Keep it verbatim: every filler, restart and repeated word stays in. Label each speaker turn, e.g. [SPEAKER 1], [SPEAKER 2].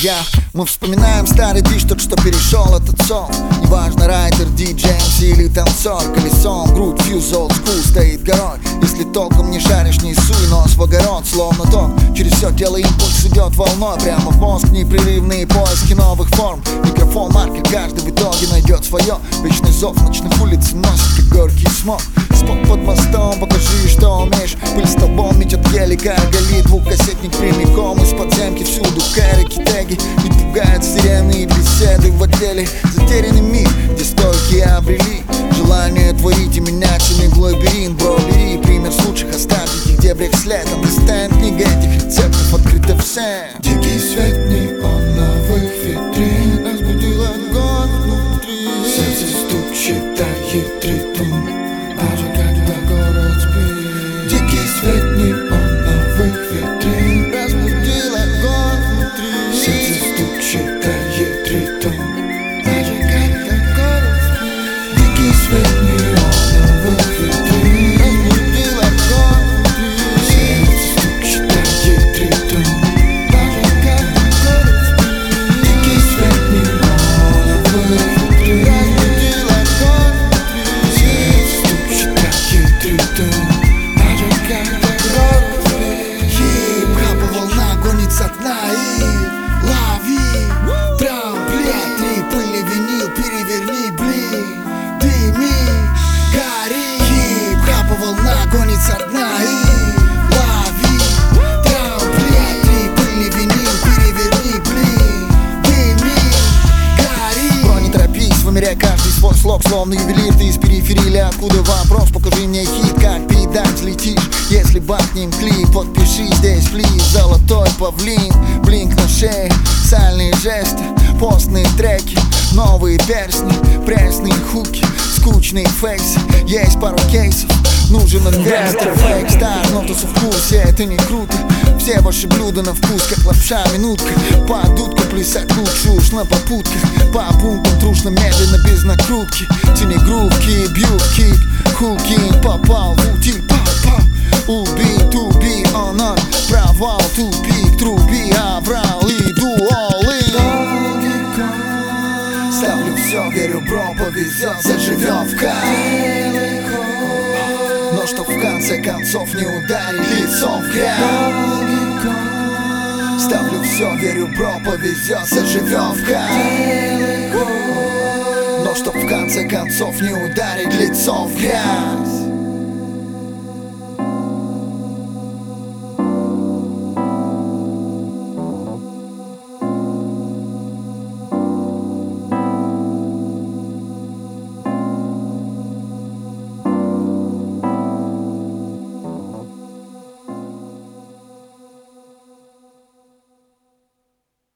[SPEAKER 1] Я, мы вспоминаем старый движ, тот, что перешел этот сон. Неважно, райдер, диджей, эм си или танцор. Колесом, грудь, фьюз, олд скул стоит горой. Если толком не шаришь, не суй нос в огород. Словно ток, через все тело импульс идет волной прямо в мозг. Непрерывные поиски новых форм. Микрофон, маркер, каждый в итоге найдет свое. Вечный зов ночных улиц носит, как горький смог. Спот под мостом, покажи, что умеешь. Пыль столбом метет гелика, горит двухкассетник прямиком из подземки. Всюду кэрики, теги, не пугают сирены и беседы в отделе. Затерянный мир, где стойки обрели желание творить и менять иных лабиринт. Бро, бери пример с лучших, оставь их, где брег след. Understand, книга этих рецептов открыта всем.
[SPEAKER 2] Дикий свет неоновых витрин разбудил огонь внутри. Сердце стук считает ритм, даже когда город спит. Дикий свет неоновых витрин разбудил огонь внутри. Сердце стук считает ритм, даже когда город спит. Дикий свет неоновых витрин разбудил огонь внутри. Сердце стук считает ритм, даже когда город спит. Дикий свет неоновых витрин разбудил огонь внутри. Сердце стук считает ритм, даже когда город спит.
[SPEAKER 1] Хип-хапа волна гонит со дна и лови трамплин. Три пыли винил, переверни, блин, дыми, гори. Хип-хапа волна гонит со дна и лови трамплин. Три пыли винил, переверни, блин, дыми, гори. Бро, не торопись, вымеряй каждый свой слог, словно ювелир, ты из периферии. Откуда вопрос? Покажи мне хит, как передать летишь. Если бахнем клип, подпиши здесь, плиз. Золотой павлин, блинк на шее, сальные жесты, постные треки, новые перстни, пресные хуки, скучные фейсы. Есть пару кейсов, нужен инвестор, фейк стар, но то в курсе, это не круто. Все ваши блюда на вкус, как лапша, минутка. Под дудку плясать лучше уж на попутках. По пунктам трушно, медленно, без накрутки. Тяни грувки, бьют кик, хуки. Попал в утиль, папа. Убит, уби, она провал, тупик, труби, аврал, иду all in. Ставлю все, верю, бро, повезет, заживем в кайф. Но чтоб в конце концов не ударить лицом в грязь. Ставлю все, верю, бро, повезет, заживем в кайф. Но чтоб в конце концов не ударить лицом в грязь.